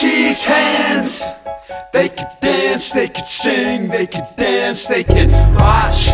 his hands. They could dance, they could sing, they could dance, they can watch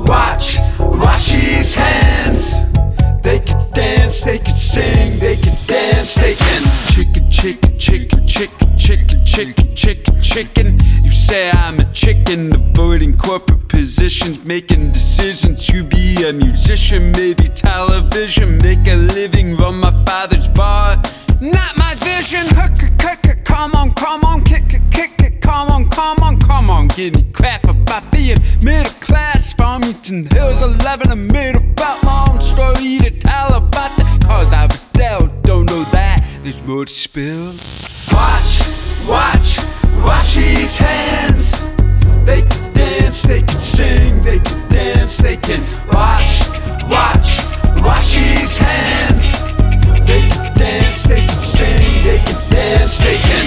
his hands. They could dance, they could sing, they could dance, they can chicken, chicken, chicken, chicken, chicken, chicken, chicken, chicken. You say I'm a chicken, avoiding corporate positions, making decisions to be a musician, maybe television, make a living, run my father's bar. Not my vision. Come on, kick it, come on, give me crap about being middle class. Farmington Hills 11, I made about my own story to tell about that. Cause I was dealt, don't know that there's more to spill. Watch his hands. They can dance, they can sing, they can dance, they can watch his hands. They can dance, they can sing, they can dance, they can.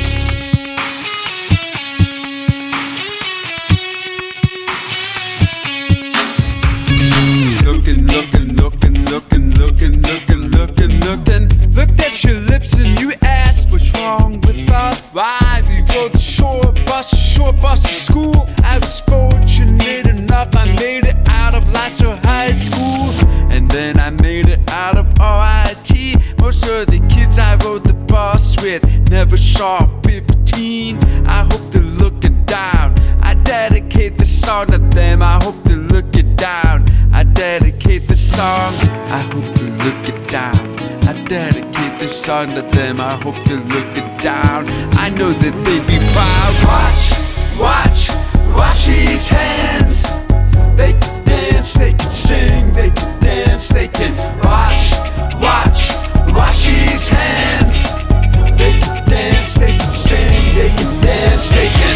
Looked at your lips and you asked what's wrong with us. Why we rode the short bus to school. I was fortunate enough, I made it out of Lasso High School. And then I made it out of RIT. Most of the kids I rode the bus with never saw 15. I hope they're looking down. I dedicate this song to them. I hope they're looking down. I dedicate this song. I hope they're looking down. I dedicate this song to them. I hope they're looking down. I know that they'd be proud. Watch his hands. They can dance, they can sing, they can dance, they can watch his hands. They can dance, they can sing, they can dance, they can.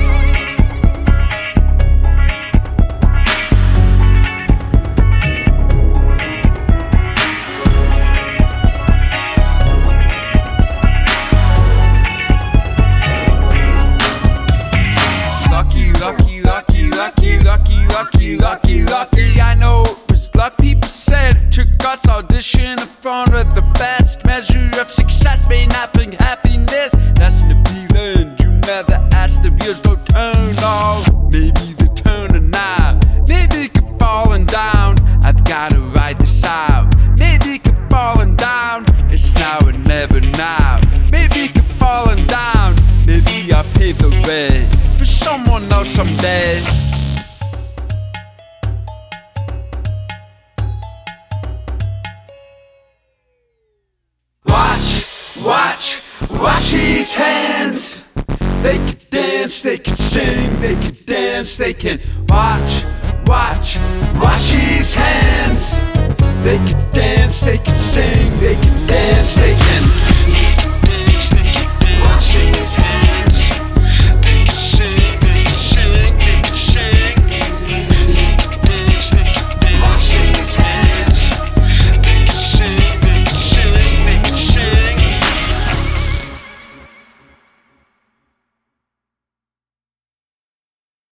Lucky, I know it was luck. People said it took us audition in front of the best. Measure of success may not bring happiness. That's an appealing. You never ask, the wheels don't turn off. Maybe they're turning now. Maybe it keep falling down. I've gotta ride this out. Maybe it keep falling down. It's now or never now. Maybe it keep falling down. Maybe I'll pave the way for someone else someday. Watch his hands. They can dance, they can sing, they can dance, they can watch his hands. They can dance, they can sing, they can dance, they can.